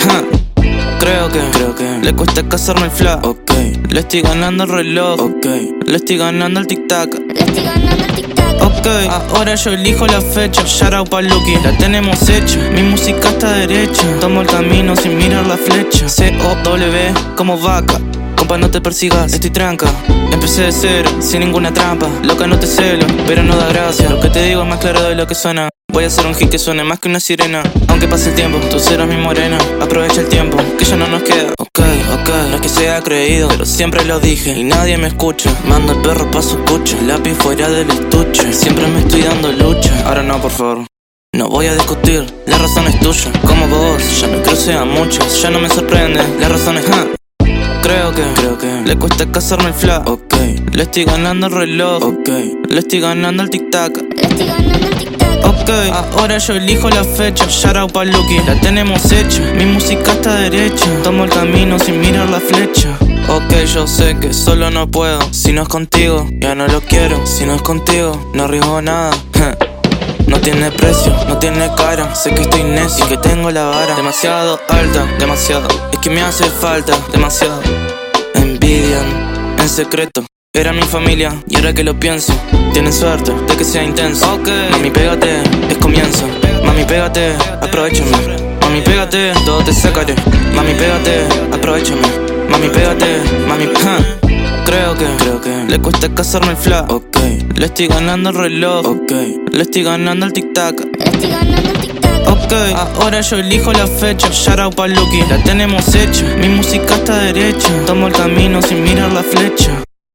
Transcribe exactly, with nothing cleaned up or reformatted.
Ja. Creo que, creo que le cuesta casarme el fla. Ok, le estoy ganando el reloj. Ok, le estoy ganando el tic-tac. Le estoy ganando el tic-tac. Ok, ahora yo elijo la fecha. Shout out pa' Lucky, la tenemos hecha. Mi música está derecha. Tomo el camino sin mirar la flecha. C O W como vaca. Compa, no te persigas, estoy tranca. Empecé de cero, sin ninguna trampa. Loca, no te celo, pero no da gracia. Lo que te digo es más claro de lo que suena. Voy a hacer un hit que suene más que una sirena. Aunque pase el tiempo, tú serás mi morena. Aprovecha el tiempo, que ya no nos queda. Ok, ok, no es que sea creído, pero siempre lo dije y nadie me escucha. Mando el perro pa' su pucha, lápiz fuera del estuche. Siempre me estoy dando lucha. Ahora no, por favor, no voy a discutir, la razón es tuya. Como vos, ya me crucé a muchos. Ya no me sorprende, la razón es ja. Creo que, creo que le cuesta casarme el fla. Ok, le estoy ganando el reloj. Ok, le estoy ganando el tic-tac. Le estoy ganando el tic-tac. Ok, ahora yo elijo la fecha. Shout out pa' Lucky, la tenemos hecha. Mi música está derecha. Tomo el camino sin mirar la flecha. Ok, yo sé que solo no puedo. Si no es contigo, ya no lo quiero. Si no es contigo, no arriesgo nada. No tiene precio, no tiene cara. Sé que estoy necio y que tengo la vara demasiado alta, demasiado. Es que me hace falta, demasiado. Envidian, en secreto. Era mi familia y ahora que lo pienso, tienen suerte de que sea intenso. Ok, mami pégate, es comienzo. Mami pégate, aprovechame. Mami pégate, todo te sacaré. Mami pégate, aprovechame. Mami pégate, mami, ja. Creo que, creo que le cuesta casarme el fla. Ok, le estoy ganando el reloj. Ok, le estoy ganando el tic-tac. Le estoy ganando el tic-tac. Ok, ahora yo elijo la fecha. Shout out pa' Lucky, la tenemos hecha. Mi música está derecha. Tomo el camino sin mirar la flecha.